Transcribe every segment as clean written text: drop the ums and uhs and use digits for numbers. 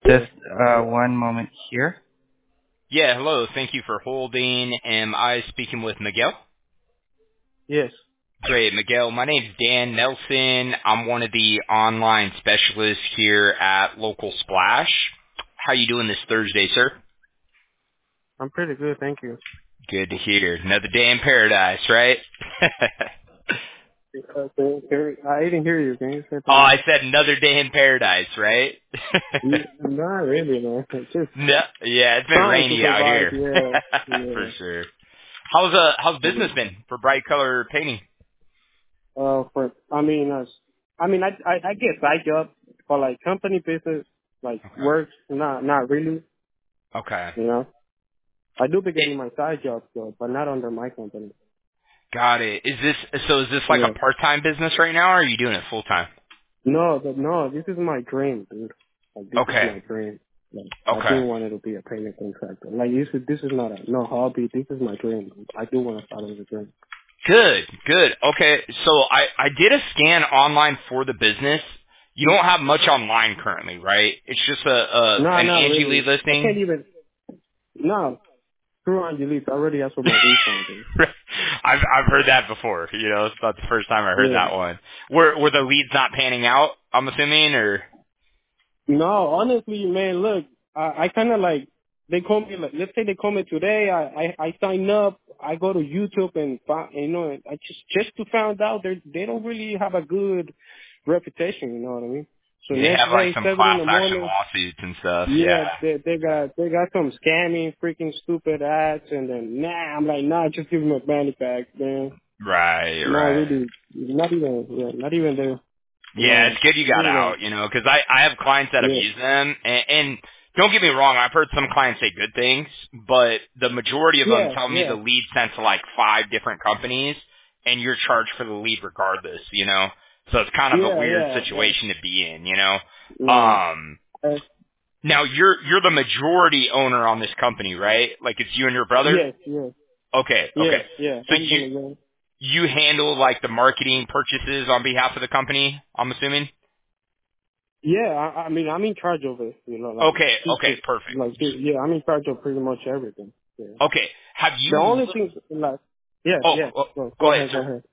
Just one moment here. Yeah, hello. Thank you for holding. Am I speaking with Miguel? Yes. Great, Miguel. My name's Dan Nelson. I'm one of the online specialists here at Local Splash. How you doing this Thursday, sir? I'm pretty good, thank you. Good to hear. Another day in paradise, right? I didn't hear you. Can you say Oh, something? I said another day in paradise, right? Not really, man. Just No, yeah, it's been trying to rainy out survive. here. Yeah, For yeah. sure. How's business been for Bright Color Painting? I get side jobs for like company business, like Okay. work. Not really. Okay. You know, I do be getting my side jobs though, but not under my company. Got it. Is this like Yeah. a part-time business right now, or are you doing it full-time? No. This is my dream, dude. Like this is Okay. my dream. Like I Okay. do want to be a painting contractor. Like this is not a no hobby. This is my dream. I do want to follow the dream. Good. Good. Okay. So I did a scan online for the business. You don't have much online currently, right? It's just No, an not Angie Lee really. I can't listing. even. No, screw Angelique. I already asked for my refund, dude. I've heard that before. You know, it's not the first time I heard Yeah. that one. Were the leads not panning out? I'm assuming, or No, honestly, man, look, I kind of like, they call me, like, let's say they call me today, I sign up, I go to YouTube and find, I just to find out they don't really have a good reputation, you know what I mean? So they next have like day, some 7 in class the action morning, lawsuits and stuff. yeah, Yeah. they got some scammy, freaking stupid ads, and then, I'm like, just give me my money back, man. Right. Not Right. really, not even there, Yeah, it's good you got anyway, out, you know, because I have clients that have yeah, used them, and don't get me wrong, I've heard some clients say good things, but the majority of them yeah, tell me yeah, the lead sent to like 5 different companies, and you're charged for the lead regardless, you know. So it's kind of a weird yeah. situation to be in, you know. No. Now you're the majority owner on this company, right? Like it's you and your brother. Yes, yes, Okay, okay. yes, yeah. So I'm gonna go. you handle like the marketing purchases on behalf of the company, I'm assuming. Yeah, I mean, I'm in charge of it. Like Okay, it's okay, just perfect. like yeah, I'm in charge of pretty much everything. Yeah. Okay, have The you? only thing, like, yeah, Oh, yeah. oh, Go go ahead, ahead, go sir. ahead.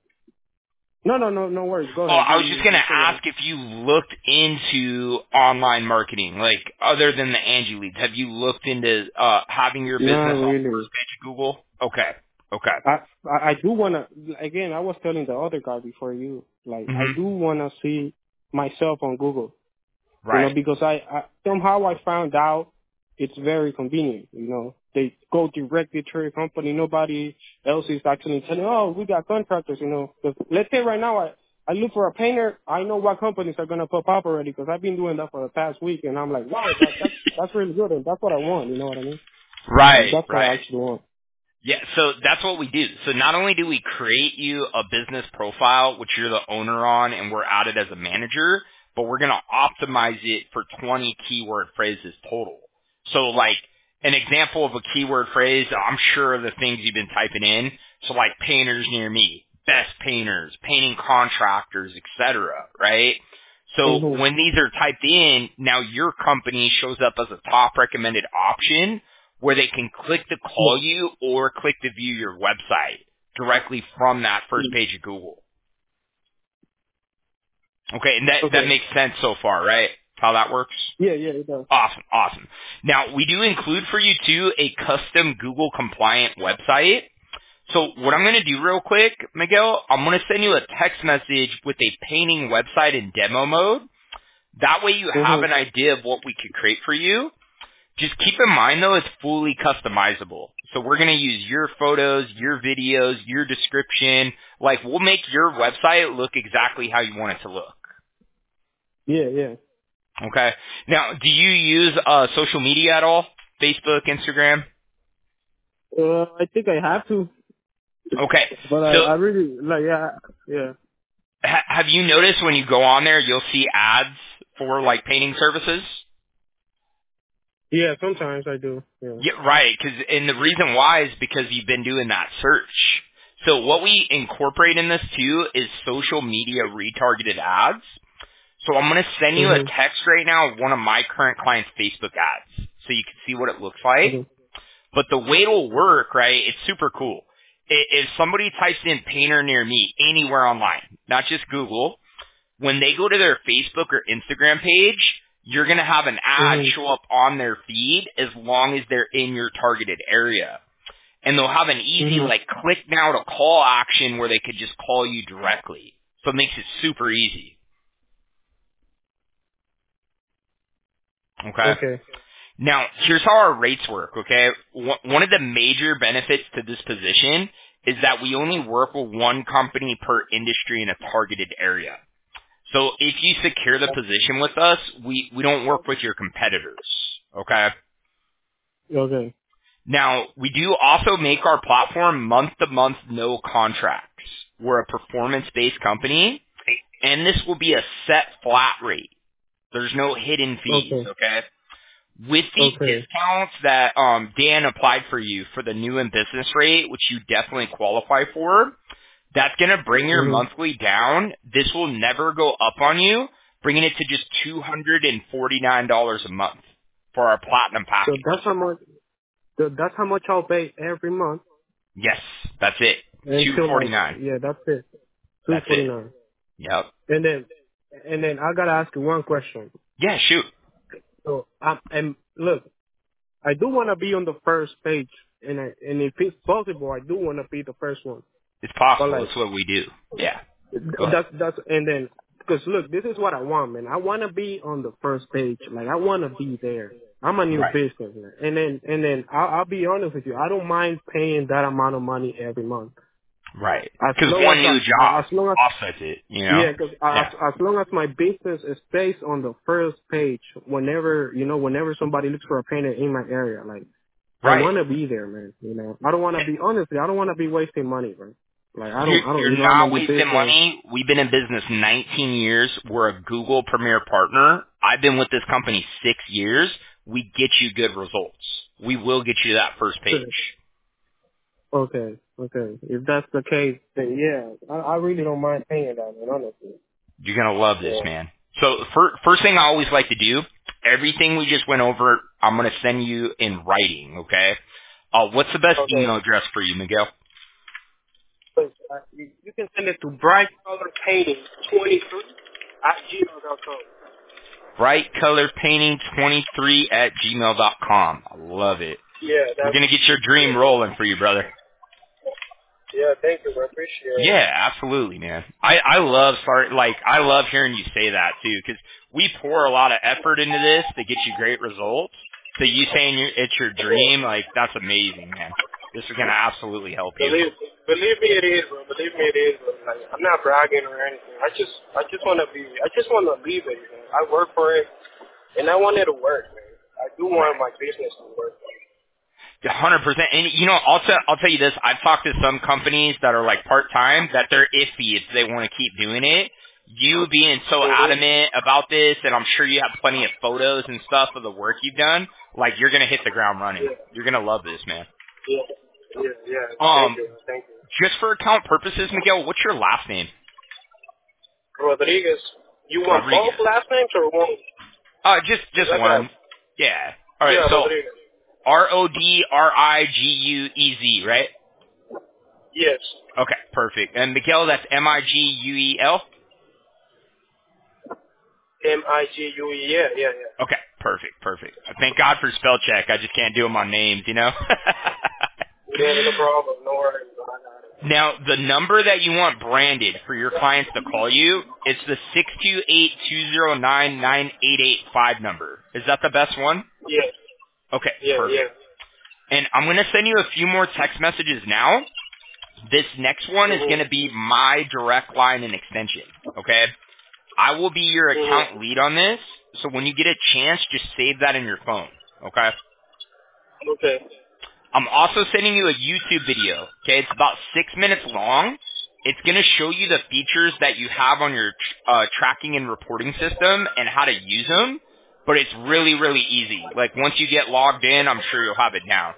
No worries. Go Oh, ahead. I was just gonna You say that. ask if you looked into online marketing, like other than the Angie leads. Have you looked into having your Not business on the really. first page of Google? Okay, okay. I do wanna. Again, I was telling the other guy before you. Like, I Mhm. do wanna see myself on Google. Right. Because I somehow I found out it's very convenient. They go directly to your company. Nobody else is actually telling, oh, we got contractors. 'Cause let's say right now I look for a painter. I know what companies are gonna pop up already because I've been doing that for the past week, and I'm like, wow, that's really good, and that's what I want. You know what I mean? Like, Right. that's what I Right. actually want. Yeah, so that's what we do. So not only do we create you a business profile, which you're the owner on, and we're added as a manager, but we're going to optimize it for 20 keyword phrases total. So like an example of a keyword phrase, I'm sure of the things you've been typing in. So like painters near me, best painters, painting contractors, etc. Right? So hmm when these are typed in, now your company shows up as a top recommended option where they can click to call you or click to view your website directly from that first page of Google. Okay, and that Okay. makes sense so far, right? How that works? Yeah, it does. Awesome, awesome. Now, we do include for you too a custom Google compliant website. So what I'm going to do real quick, Miguel, I'm going to send you a text message with a painting website in demo mode. That way you have hmm an idea of what we could create for you. Just keep in mind though, it's fully customizable. So we're going to use your photos, your videos, your description. Like we'll make your website look exactly how you want it to look. Yeah. Okay. Now, do you use social media at all? Facebook, Instagram? I think I have to, Okay. but So I really like. Yeah. have you noticed when you go on there, you'll see ads for like painting services? Yeah, sometimes I do. Yeah. Yeah, right. And the reason why is because you've been doing that search. So what we incorporate in this too is social media retargeted ads. So I'm going to send you a text right now of one of my current clients' Facebook ads so you can see what it looks like. But the way it'll work, right, it's super cool. If somebody types in painter near me anywhere online, not just Google, when they go to their Facebook or Instagram page, you're going to have an ad show up on their feed as long as they're in your targeted area. And they'll have an easy, like, click now to call action where they could just call you directly. So it makes it super easy. Okay? Okay. Now, here's how our rates work, okay? One of the major benefits to this position is that we only work with one company per industry in a targeted area. So if you secure the position with us, we don't work with your competitors, okay? Okay. Now, we do also make our platform month-to-month no contracts. We're a performance-based company, and this will be a set flat rate. There's no hidden fees, okay? With the discounts that Dan applied for you for the new and business rate, which you definitely qualify for, that's going to bring your monthly down. This will never go up on you, bringing it to just $249 a month for our platinum package. So that's how much I'll pay every month. Yes, that's it. $249. Yeah, that's it. That's it. $249. Yep. And then I gotta ask you one question. Yeah, shoot. So and look, I do want to be on the first page, and if it's possible, I do want to be the first one. It's possible. But like, That's what we do. Yeah. Go ahead. that's and then because look, this is what I want, man. I want to be on the first page. Like I want to be there. I'm a new business, man. And then I'll be honest with you. I don't mind paying that amount of money every month. Right. As Because long one as new job as long as offsets it, you know? yeah, because as long as my business is stays on the first page, whenever somebody looks for a painter in my area, like I Right. want to be there, man. You know, I don't want to be honestly. I don't want to be wasting money, bro. Like I don't. You're I'm a not new wasting business. money. We've been in business 19 years. We're a Google Premier Partner. I've been with this company 6 years. We get you good results. We will get you that first page. Okay. If that's the case, then yeah, I really don't mind paying that, man. Honestly. You're going to love this, man. So first thing I always like to do, everything we just went over, I'm going to send you in writing, okay? What's the best email address for you, Miguel? You can send it to Bright Color Painting 23 at gmail.com. brightcolorpainting23@gmail.com. I love it. Yeah, We're going to get your dream rolling for you, brother. Yeah, thank you. I appreciate it. Yeah, absolutely, man. I love I love hearing you say that too, because we pour a lot of effort into this to get you great results. So you saying it's your dream, like that's amazing, man. This is going to absolutely help you. Believe me, it is, bro. Believe me, it is, bro. Like, I'm not bragging or anything. I just want to leave it. You know? I work for it, and I want it to work, man. I do want my business to work. 100%. And you know, I'll tell you this. I've talked to some companies that are like part-time that they're iffy if they want to keep doing it. You being so adamant about this, and I'm sure you have plenty of photos and stuff of the work you've done, like you're going to hit the ground running. Yeah. You're going to love this, man. Yeah. Thank you. Just for account purposes, Miguel, what's your last name? Rodriguez. You want Rodriguez. both last names or one? Just one. Yeah. All right. Yeah, So Rodriguez. RODRIGUEZ, right? Yes. Okay, perfect. And Miguel, that's MIGUEL? MIGUE. Yeah. Okay, perfect. Thank God for spell check. I just can't do them on names, you know? Yeah, no problem. No worries. I got it. Now, the number that you want branded for your clients to call you, it's the 628-209-9885 number. Is that the best one? Yes. Okay, Yeah, perfect. yeah. And I'm going to send you a few more text messages now. This next one is going to be my direct line and extension, okay? I will be your account lead on this, so when you get a chance, just save that in your phone, okay? Okay. I'm also sending you a YouTube video, okay? It's about 6 minutes long. It's going to show you the features that you have on your tracking and reporting system and how to use them, but it's really, really easy. Like, once you get logged in, I'm sure you'll have it down.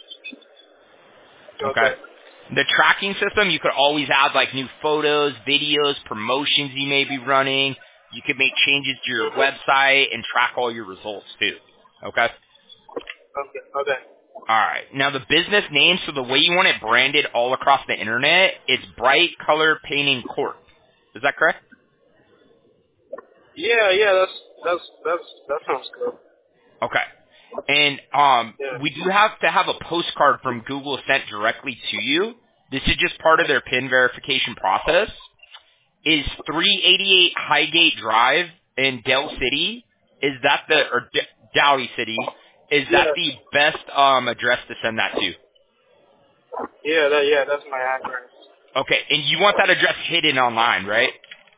Okay? The tracking system, you could always add, like, new photos, videos, promotions you may be running. You can make changes to your website and track all your results too. Okay? Okay. All right. Now the business name, so the way you want it branded all across the internet, it's Bright Color Painting Corp. Is that correct? Yeah, that sounds good. Okay. And Yeah. we do have to have a postcard from Google sent directly to you. This is just part of their PIN verification process. Is 388 Highgate Drive in Del City? Is that Dowdy City? Is that the best address to send that to? Yeah, that's my address. Okay, and you want that address hidden online, right?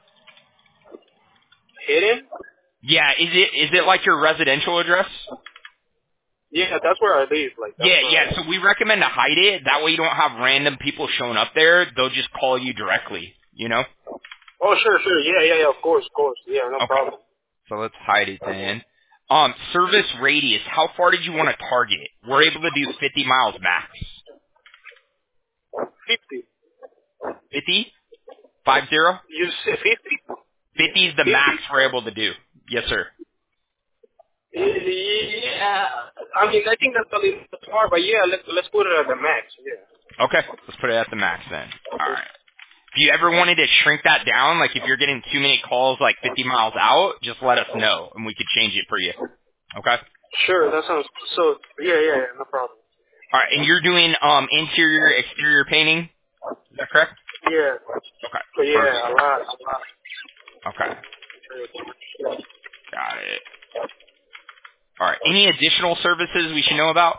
Hidden? Yeah, is it like your residential address? Yeah, that's where I live. Like, that's where Yeah, so we recommend to hide it. That way you don't have random people showing up there. They'll just call you directly, you know? Oh, sure. Yeah, of course. Yeah, no Okay. problem. So let's hide it then. Service radius, how far did you want to target? We're able to do 50 miles max. 50. 50? 50? You said 50? 50 is the 50? max we're able to do. Yes, sir. Yeah. I mean, I think that's a little bit far, but yeah, let's put it at the max. Yeah. Okay, let's put it at the max then. All right. If you ever wanted to shrink that down, like if you're getting too many calls like 50 miles out, just let us know and we could change it for you. Okay? Sure, that sounds so. Yeah, no problem. All right, and you're doing interior, exterior painting? Is that correct? Yeah. Okay. But yeah, Perfect. a lot. Okay. Got it. All right. Any additional services we should know about?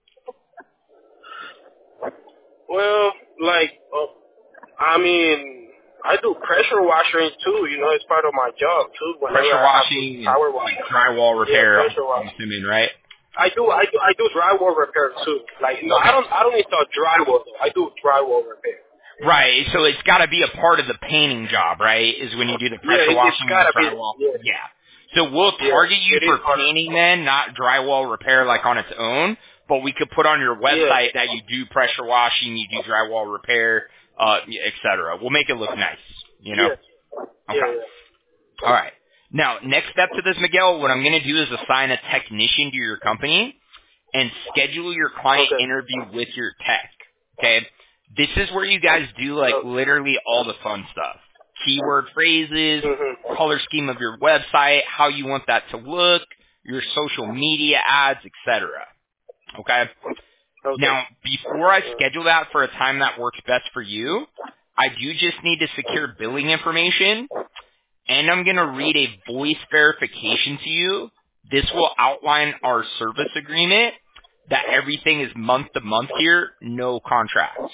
Well, like, I mean, I do pressure washing too. You know, it's part of my job too. Whenever Pressure I have to washing and power wash. like drywall Yeah, repair, pressure I'm wash. assuming, right? I do drywall repair too. Like, no, Okay. I don't install drywall though. I do drywall repair. Right. So it's got to be a part of the painting job, right? Is when you do the Yeah, pressure it's washing and the gotta be. drywall. Yeah, Yeah. So we'll yeah, target you it is for part of. painting then, not drywall repair like on its own. But we could put on your Yeah, website that you do pressure washing, you do drywall repair, et cetera. We'll make it look nice, you know? yeah, Okay. yeah. All right. Now, next step to this, Miguel, what I'm going to do is assign a technician to your company and schedule your client Okay. interview with your tech. Okay? This is where you guys do like literally all the fun stuff. Keyword phrases, Mhm. color scheme of your website, how you want that to look, your social media ads, etc. Okay? Okay. Now, before I schedule that for a time that works best for you, I do just need to secure billing information, and I'm going to read a voice verification to you. This will outline our service agreement, that everything is month to month here, no contracts.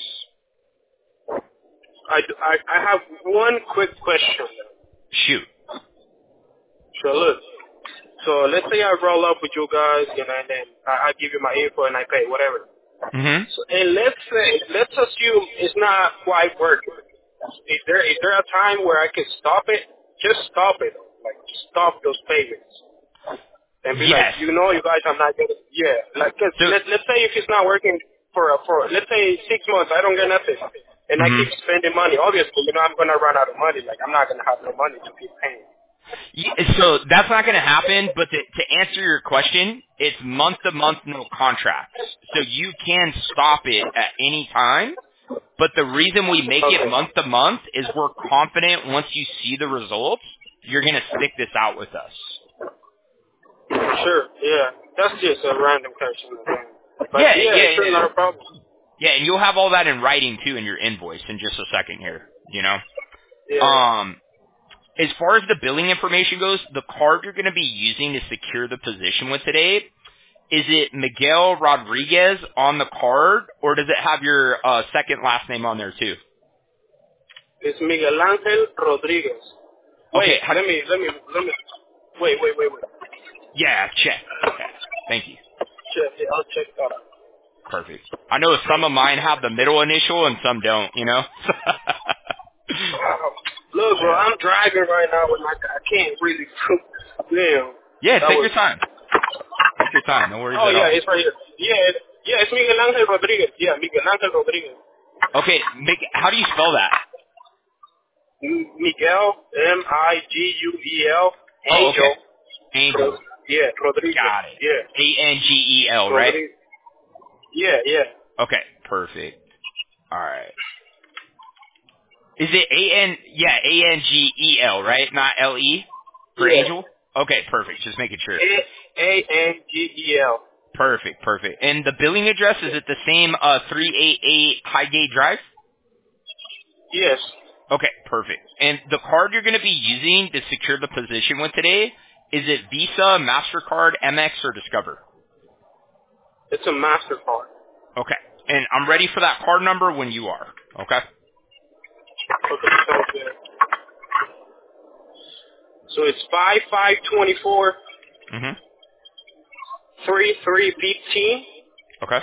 I have one quick question. Shoot. So look, so let's say I roll up with you guys, and then I give you my info and I pay whatever. Mm-hmm. So, and let's assume it's not quite working. Is there a time where I can stop it? Just stop it, like stop those payments, and be like, Yes. you know, you guys, I'm not getting. Yeah, like 'cause So, let's say if it's not working for let's say 6 months, I don't get nothing, and I mhm. keep spending money. Obviously, you know, I'm gonna run out of money. Like I'm not gonna have no money to keep paying. So that's not going to happen, but to answer your question, it's month to month, no contracts. So you can stop it at any time, but the reason we make it Okay. month to month is we're confident once you see the results, you're going to stick this out with us. Sure, yeah. That's just a random question. But Yeah, yeah, yeah, sure, yeah. not a problem. Yeah, and you'll have all that in writing too in your invoice in just a second here, you know? Yeah. As far as the billing information goes, the card you're going to be using to secure the position with today, is it Miguel Rodriguez on the card, or does it have your second last name on there too? It's Miguel Angel Rodriguez. Okay, Wait, let me, wait. yeah, check. Okay, thank you. Check, yeah, I'll check that out. Perfect. I know some of mine have the middle initial and some don't, you know? Look, bro, Yeah. I'm driving right now with my, I can't really, damn. Yeah, That take was, your time. Take your time. No worries oh at yeah, all. it's right here. Yeah, it's Miguel Angel Rodriguez. Yeah, Miguel Angel Rodriguez. Okay, how do you spell that? Miguel, Miguel, Oh, okay. Angel. Angel. Yeah, Rodriguez. Got it. Yeah. Angel, right? Rodriguez. Yeah. Okay, perfect. All right. Is it Angel, right? Not LE for Yeah. Angel? Okay, perfect. Just making sure. Angel. Perfect. And the billing address, is it the same 388 Highgate Drive? Yes. Okay, perfect. And the card you're going to be using to secure the position with today, is it Visa, MasterCard, MX, or Discover? It's a MasterCard. Okay. And I'm ready for that card number when you are. Okay? Okay, sounds good. So it's 5524 Mm-hmm. 3315 Okay.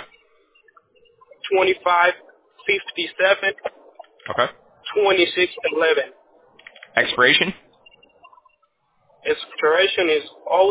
2557 Okay. 2611. Expiration? Expiration is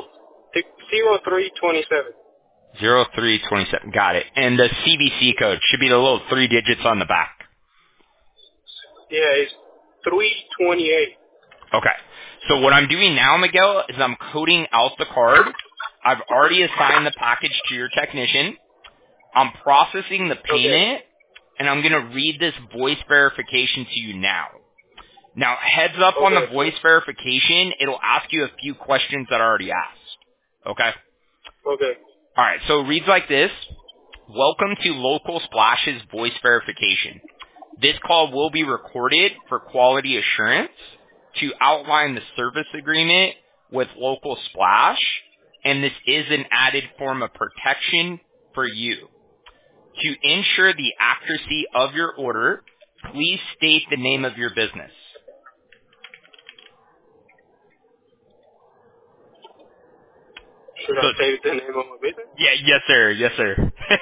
0327. 0327. Got it. And the CVC code should be the little 3 digits on the back. Yeah, it's 328. Okay. So what I'm doing now, Miguel, is I'm coding out the card. I've already assigned the package to your technician. I'm processing the Okay. payment, and I'm going to read this voice verification to you now. Now, heads up on the Okay. voice verification, it'll ask you a few questions that I already asked. Okay? Okay. All right, so it reads like this. Welcome to Local Splash's voice verification. This call will be recorded for quality assurance to outline the service agreement with Local Splash, and this is an added form of protection for you. To ensure the accuracy of your order, please state the name of your business. Should I So, say the name of my business? yeah, yes, sir. Yes, sir.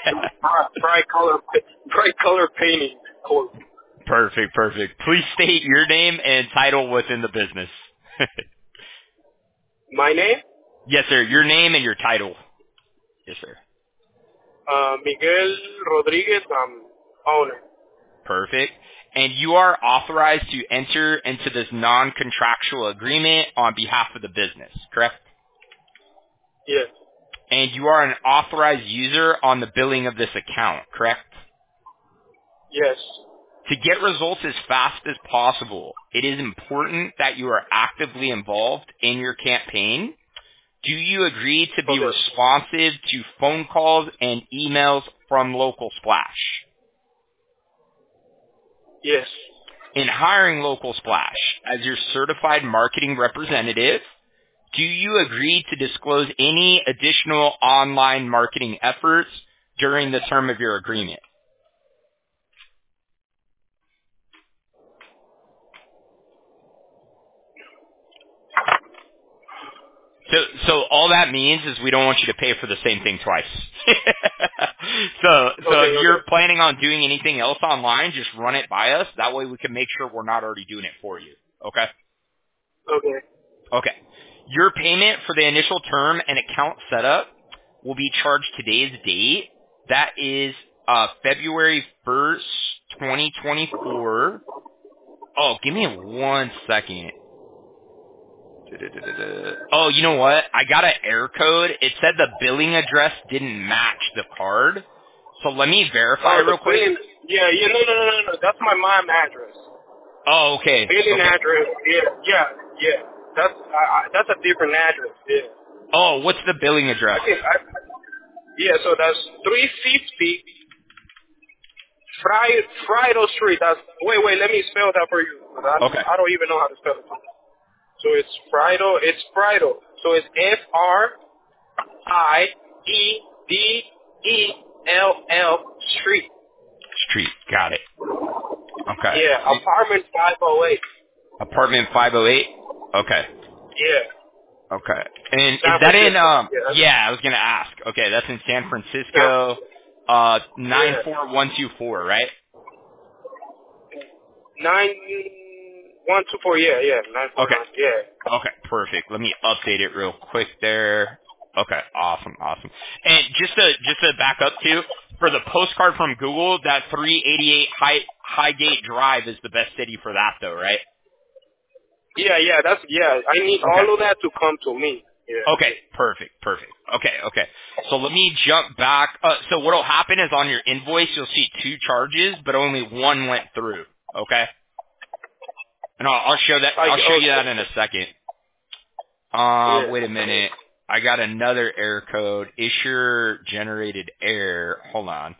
Bright color painting. Cool. Perfect. Please state your name and title within the business. My name? Yes, sir. Your name and your title. Yes, sir. Miguel Rodriguez. I'm owner. Perfect. And you are authorized to enter into this non-contractual agreement on behalf of the business, correct? Yes. And you are an authorized user on the billing of this account, correct? Yes. To get results as fast as possible, it is important that you are actively involved in your campaign. Do you agree to be Okay. responsive to phone calls and emails from Local Splash? Yes. In hiring Local Splash as your certified marketing representative, do you agree to disclose any additional online marketing efforts during the term of your agreement? So all that means is we don't want you to pay for the same thing twice. so Okay. if you're planning on doing anything else online, just run it by us. That way we can make sure we're not already doing it for you. Okay? Okay. Okay. Your payment for the initial term and account setup will be charged today's date. That is February 1st, 2024. Oh, give me 1 second. Oh, you know what? I got an error code. It said the billing address didn't match the card. So let me verify Oh, the real quick. billing. Yeah. No. That's my mom address. Oh, okay. Billing Okay. address. Yeah. That's a different address. Yeah. Oh, what's the billing address? Yeah. So that's 350 Frido Street. That's wait. Let me spell that for you. Okay. I don't even know how to spell it. So it's Frido. It's Frido. So it's FRIEDELL Street. Street. Got it. Okay. Yeah. Apartment 508. Apartment 508? Okay. Yeah. Okay. And is San that in, Francisco. Yeah. yeah, I was going to ask. Okay, that's in San Yeah. Francisco, 94124, right? 9124. Yeah. 949. Okay. Yeah. Okay, perfect. Let me update it real quick there. Okay, awesome. And just to back up too, for the postcard from Google, that 388 Highgate Drive is the best city for that though, right? Yeah, that's, yeah, I need Okay. all of that to come to me. Yeah. Okay, perfect. Okay. So let me jump back. So what'll happen is on your invoice you'll see 2 charges, but only one went through. Okay, and I'll show that. Like, I'll show you okay. that in a second. Yeah. Wait a minute. I got another error code. Issuer generated error. Hold on.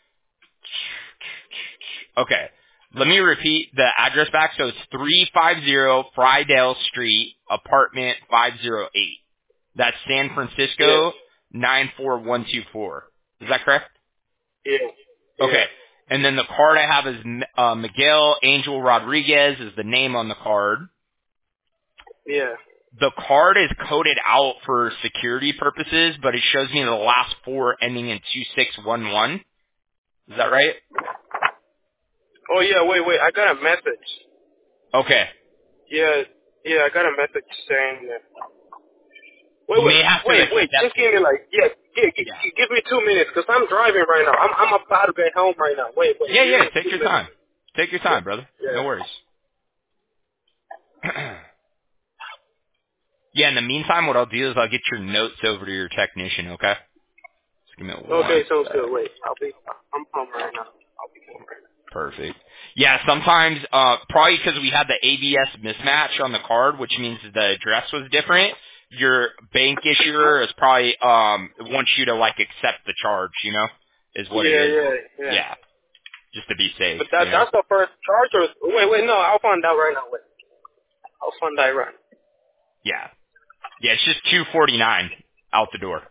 Okay. Let me repeat the address back. So it's 350 Frydale Street, apartment 508. That's San Yeah. Francisco 94124. Is that correct? Yeah. Okay. Yeah. And then the card I have is Miguel Angel Rodriguez is the name on the card. Yeah. The card is coded out for security purposes, but it shows me the last 4 ending in 2611. Is that right? Oh, yeah, wait, I got a message. Okay. Yeah, I got a message saying that. You may have to Wait, accept just it. give me like, Yeah. give me 2 minutes, because I'm driving right now. I'm about to get home right now. Wait, give Yeah. me Take 2 your minutes. time. Take your time, brother. Yeah. No worries. Yeah, in the meantime, what I'll do is I'll get your notes over to your technician, okay? Just give me Okay, one sounds sec. good. Wait, I'm home right now. I'll be home right now. Perfect. Yeah, sometimes, probably because we had the ABS mismatch on the card, which means the address was different, your bank issuer is probably, wants you to, like, accept the charge, you know, is what it is. Yeah. Yeah, just to be safe, But you know? that's the first charge, or wait, no, I'll find out right now. Wait, I'll find out right Yeah. Yeah, it's just 249 out the door.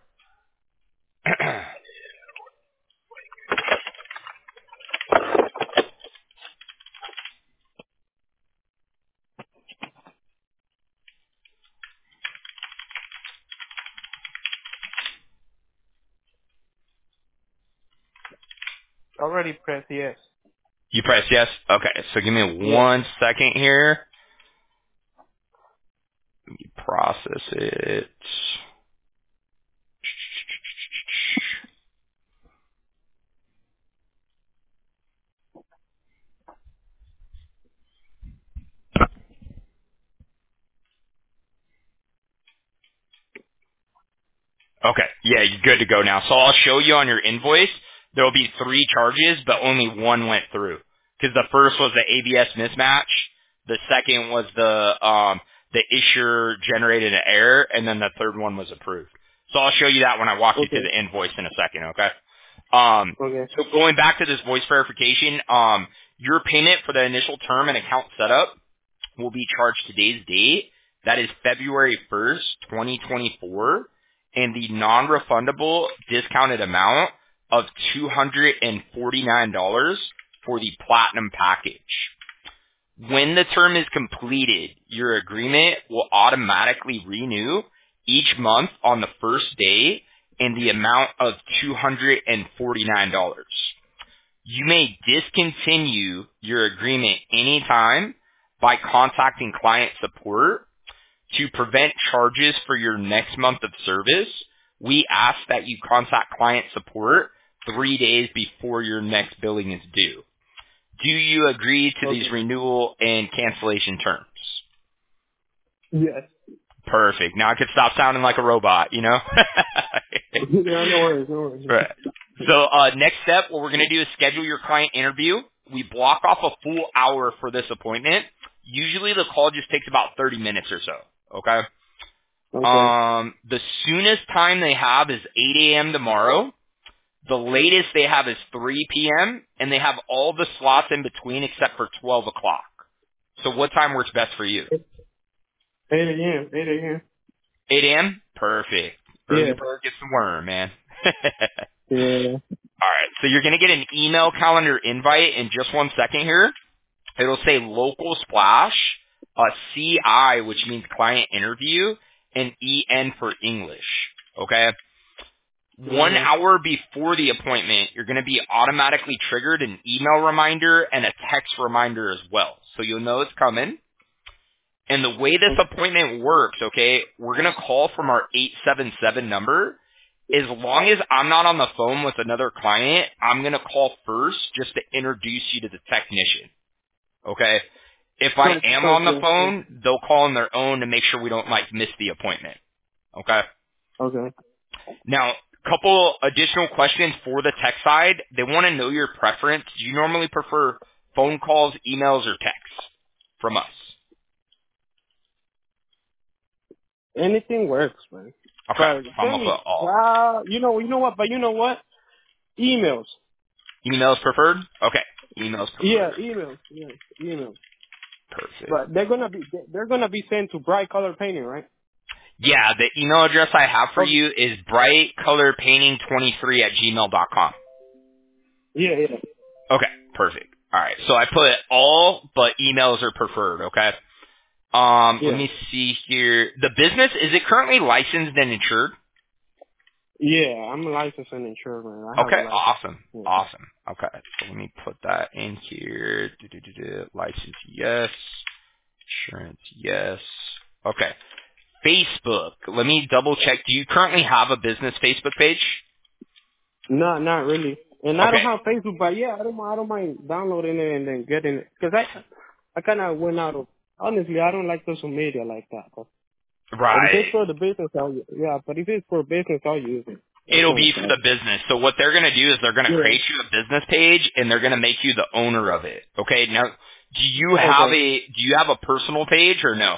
now. Already pressed yes. You press yes? Okay, so give me Yeah. 1 second here. Process it. Okay. Yeah, you're good to go now. So I'll show you on your invoice. There will be 3 charges, but only one went through. Because the first was the ABS mismatch. The second was the issuer generated an error, and then the third one was approved. So I'll show you that when I walk you through Okay. the invoice in a second, okay? Okay. So going back to this voice verification, your payment for the initial term and account setup will be charged today's date. That is February 1st, 2024, and the non-refundable discounted amount of $249 for the platinum package. When the term is completed, your agreement will automatically renew each month on the first day in the amount of $249. You may discontinue your agreement anytime by contacting client support. To prevent charges for your next month of service, we ask that you contact client support 3 days before your next billing is due. Do you agree to these Okay. renewal and cancellation terms? Yes. Perfect. Now I could stop sounding like a robot, you know? Yeah, no worries. Right. So next step, what we're going to do is schedule your client interview. We block off a full hour for this appointment. Usually the call just takes about 30 minutes or so. Okay? Okay. The soonest time they have is 8 a.m. tomorrow. The latest they have is 3 p.m. and they have all the slots in between except for 12 o'clock. So what time works best for you? 8 a.m. 8 a.m. 8 a.m.? Perfect. Early Yeah. bird gets the worm, man. Yeah. All right, so you're going to get an email calendar invite in just 1 second here. It'll say local splash, CI, which means client interview, and EN for English. Okay? 1 Okay. hour before the appointment, you're going to be automatically triggered an email reminder and a text reminder as well. So you'll know it's coming. And the way this appointment works, okay, we're going to call from our 877 number. As long as I'm not on the phone with another client, I'm going to call first just to introduce you to the technician. Okay? If I am on the Yeah. phone, they'll call on their own to make sure we don't like miss the appointment. Okay. Okay. Now, couple additional questions for the tech side. They want to know your preference. Do you normally prefer phone calls, emails, or texts from us? Anything works, man. Okay. But I'm send gonna put me, all. you know what? But you know what? Emails. Emails preferred? Okay. Emails Yeah, preferred. emails. Yeah, emails. Perfect. But they're gonna be sent to Bright Color Painting, right? Yeah, the email address I have for Okay. you is brightcolorpainting23 at gmail.com. Yeah, yeah. Okay, perfect. All right, so I put all, but emails are preferred. Okay. Let Yeah. me see here. The business, is it currently licensed and insured? Yeah, I'm a licensed and insured, man. I have a Okay, license. awesome, Yeah. awesome. Okay, so let me put that in here. License, yes. Insurance, yes. Okay. Facebook. Let me double check. Do you currently have a business Facebook page? No, not really. And I don't Okay. have Facebook, but yeah, I don't mind downloading it and then getting it. Cause I kind of went out of, honestly, I don't like social media like that. But if it's Right. for the business, yeah, but if it's for business, I'll use it. That's It'll not a be for the problem. business. So what they're going to do is they're going to Yeah. create you a business page and they're going to make you the owner of it. Okay. Now, Okay. do you have a personal page or no?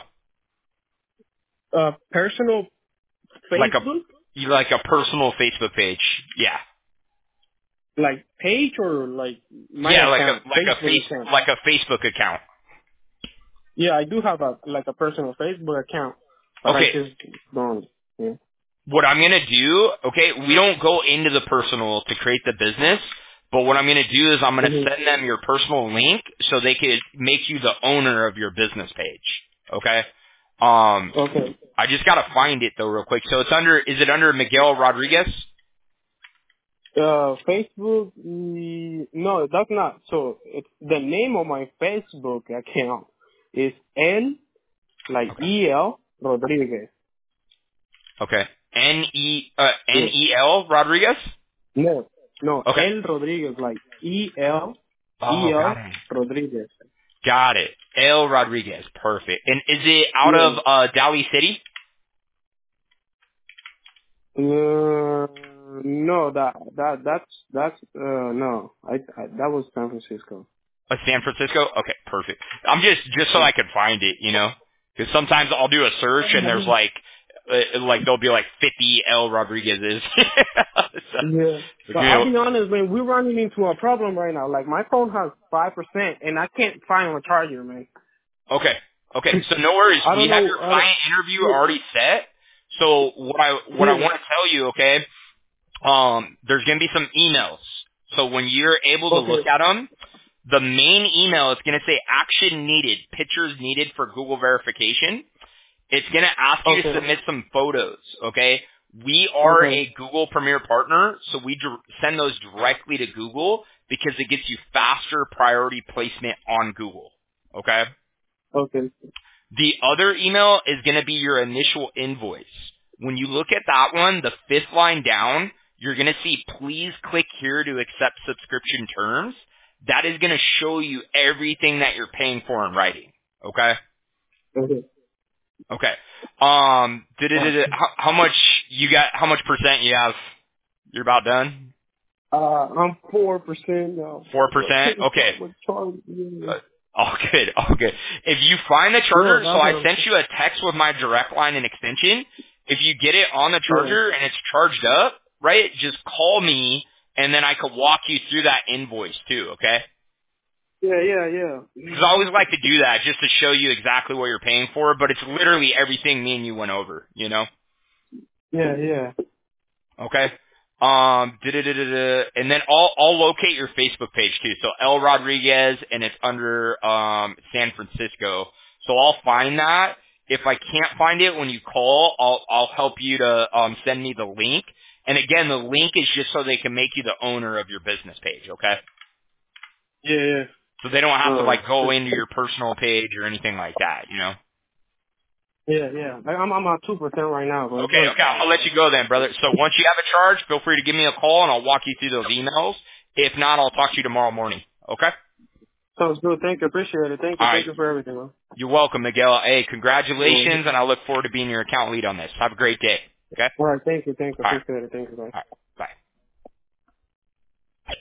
Personal Like Facebook? like a personal Facebook page. Yeah. Like page or like my Yeah, account? Facebook account. like a Facebook account. Yeah, I do have a personal Facebook account, but I Okay. just don't. Yeah. What I'm going to do, okay, we don't go into the personal to create the business, but what I'm going to do is I'm going to hmm send them your personal link so they could make you the owner of your business page. Okay? Okay. I just got to find it though real quick. So is it under Miguel Rodriguez? Facebook, no, that's not. So it's the name of my Facebook account is L, like Okay. EL Rodriguez. Okay. Yeah. Nel Rodriguez? No, no, Okay. L Rodriguez, like Oh, got EL it. Rodriguez. Got it. El Rodriguez. Perfect. And is it out of Yeah. Dali City? No, that's no. That was San Francisco. San Francisco? Okay, perfect. I'm just so I can find it, you know, because sometimes I'll do a search and there's like there'll be like 50 L Rodriguez's. So, Yeah. But okay, I'll be honest, man, we're running into a problem right now. Like my phone has 5% and I can't find a charger, man. okay, okay. So no worries. I We don't have know. your client interview Yeah. already set. So what I Yeah. want to tell you, okay, there's gonna be some emails. So when you're able to look Okay. at them, the main email is going to say action needed, pictures needed for Google verification. It's going to ask you to Okay. submit some photos, okay? We are Okay. a Google Premier partner, so we send those directly to Google because it gets you faster priority placement on Google, okay? Okay. The other email is going to be your initial invoice. When you look at that one, the fifth line down, you're going to see please click here to accept subscription terms. That is going to show you everything that you're paying for in writing. Okay? Okay. Okay. Uh, How much you got, how much percent you have? You're about done? I'm 4% now. 4%? I can't Okay. find my charger. Yeah. All good, all good. If you find the Yeah, charger, so that's I what I'm sent saying. you a text with my direct line and extension. If you get it on the Yeah. charger and it's charged up, right, just call me and then I could walk you through that invoice too, okay? Yeah, yeah, yeah. Because I always like to do that just to show you exactly what you're paying for, but it's literally everything me and you went over, you know? Yeah, yeah. Okay. And then I'll locate your Facebook page too. So El Rodriguez, and it's under San Francisco. So I'll find that. If I can't find it when you call, I'll help you to send me the link. And again, the link is just so they can make you the owner of your business page. Okay. Yeah, yeah. So they don't have to like go Shit. into your personal page or anything like that. You know. Yeah, yeah. I'm at 2% right now, but Okay, but okay, I'm gonna let you go then, brother. So once you have a charge, feel free to give me a call and I'll walk you through those emails. If not, I'll talk to you tomorrow morning. Okay? Sounds good. Thank you. Appreciate it. Thank you. All right. Thank you for everything, man. You're welcome, Miguel. Hey, congratulations, and I look forward to being your account lead on this. Have a great day. Okay? All right. Thank you. Thank you. All right. Appreciate it. Thank you, man. All right.